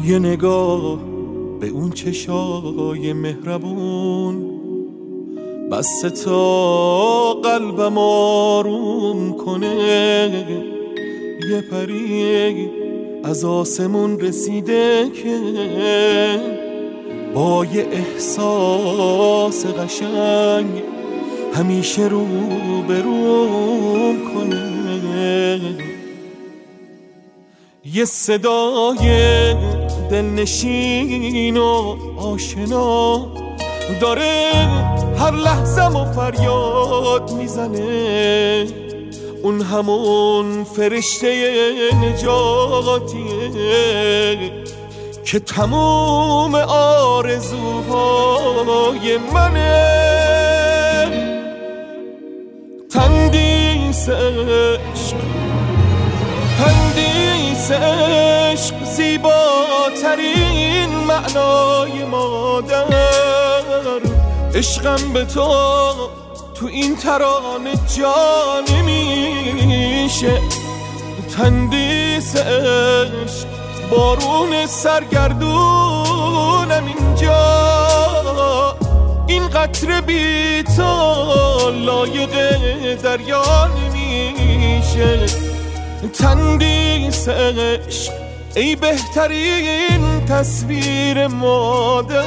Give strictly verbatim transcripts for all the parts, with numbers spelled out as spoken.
یه نگاه به اون چشای مهربون بسته تا قلبم آروم کنه. یه پری از آسمون رسیده که با یه احساس قشنگ همیشه رو بروم کنه. یه صدای دلنشین و آشنا داره هر لحظه‌مو فریاد میزنه. اون همون فرشته نجاتیه که تموم آرزوهای منه. تندیس عشق تندیس عشق زیباترین معنای مادر. عشقم به تو تو این ترانه جا نمیشه. تندیس عشق بارون سرگردونم اینجا. این قطره بی تو لایق دریا نمیشه. تندیس عشق ای بهترین تصویر مادر.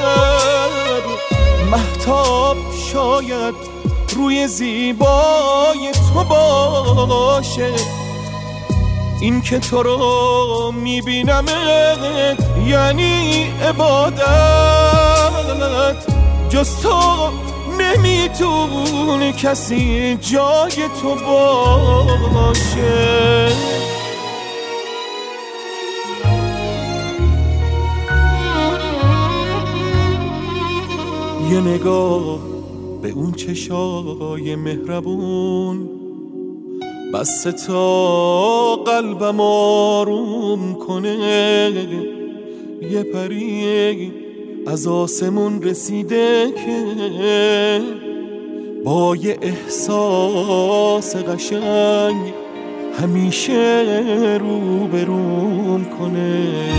مهتاب شاید روی زیبای تو باشه. این که تو رو میبینمت یعنی عبادت. جز تو نمیتونه کسی جای تو باشه. یه نگاه به اون چشای مهربون بسته تا قلبم آروم کنه. یه پری از آسمون رسیده که با یه احساس قشنگ همیشه رو بروم کنه.